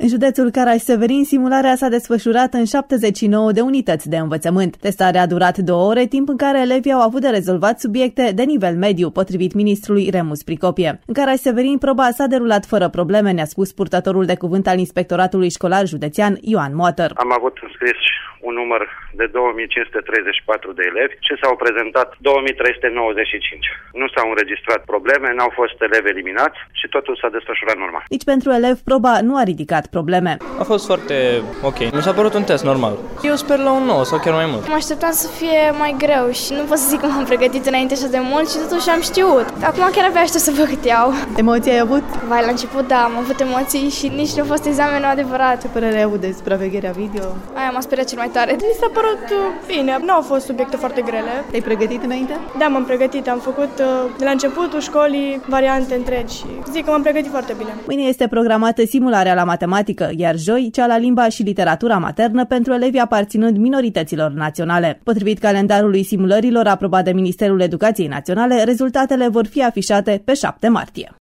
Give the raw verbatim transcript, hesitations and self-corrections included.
În județul Caraș-Severin, simularea s-a desfășurat în șaptezeci și nouă de unități de învățământ. Testarea a durat două ore, timp în care elevii au avut de rezolvat subiecte de nivel mediu, potrivit ministrului Remus Pricopie. În Caraș-Severin, proba s-a derulat fără probleme, ne-a spus purtătorul de cuvânt al Inspectoratului Școlar Județean, Ioan Motter. Am avut înscris un număr de două mii cinci sute treizeci și patru de elevi și s-au prezentat două mii trei sute nouăzeci și cinci. Nu s-au înregistrat probleme, n-au fost elevi eliminați și totul s-a desfășurat normal. Nici pentru elevi proba nu a ridicat probleme. A fost foarte ok. Mi s-a părut un test normal. Eu sper la un nou sau chiar mai mult. Mă așteptam să fie mai greu și nu pot să zic că m-am pregătit înainte așa de mult și totuși am știut. Acum chiar abia aștept să văd cât iau. Emoții ai avut? Vai, la început da, am avut emoții și nici nu a fost examenul adevărat. Ce părere ai avut de supravegherea video? Aia m-a speriat cel mai tare. Mi s-a părut bine, nu au fost subiecte foarte grele. Te-ai pregătit înainte? Da, m-am pregătit, am făcut de la începutul școlii variante întregi și zic că m-am pregătit foarte bine. Mâine este programată simularea la matematică, iar joi cea la limba și literatura maternă pentru elevii aparținând minorităților naționale. Potrivit calendarului simulărilor aprobat de Ministerul Educației Naționale, rezultatele vor fi afișate pe șapte martie.